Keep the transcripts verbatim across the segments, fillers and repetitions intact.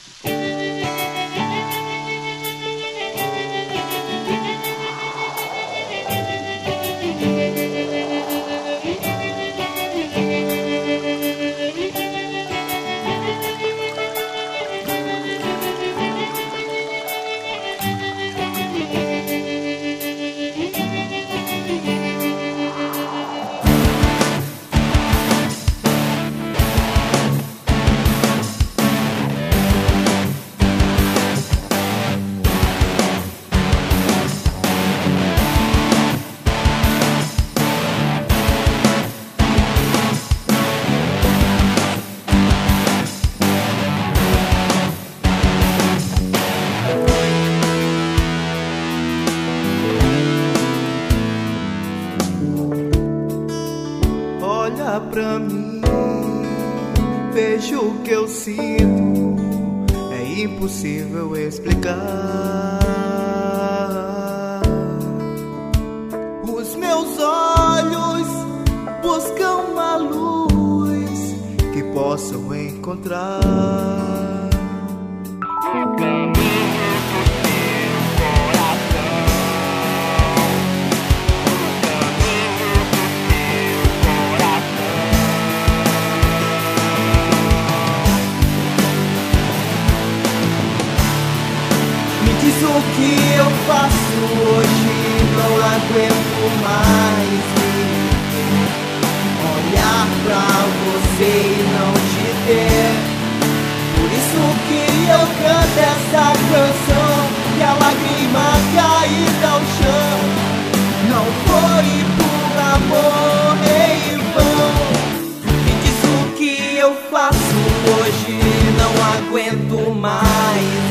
Olha pra mim, vejo o que eu sinto, é impossível explicar. Os meus olhos buscam uma luz que possam encontrar. Diz o que eu faço hoje, não aguento mais viver. Olhar pra você e não te ter. Por isso que eu canto essa canção, que a lágrima caída ao chão não foi por amor em vão. Me diz o que eu faço hoje, não aguento mais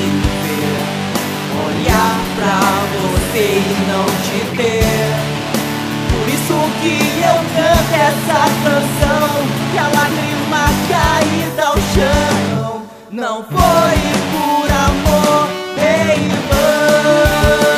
olhar pra você e não te ter. Por isso que eu canto essa canção, que a lágrima caída ao chão não foi por amor em vão.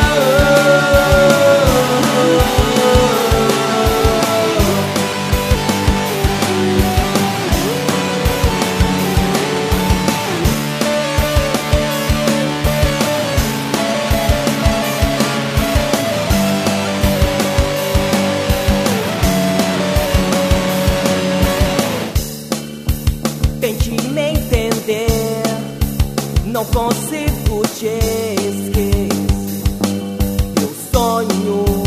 Tente me entender, não consigo te esquecer. Eu sonho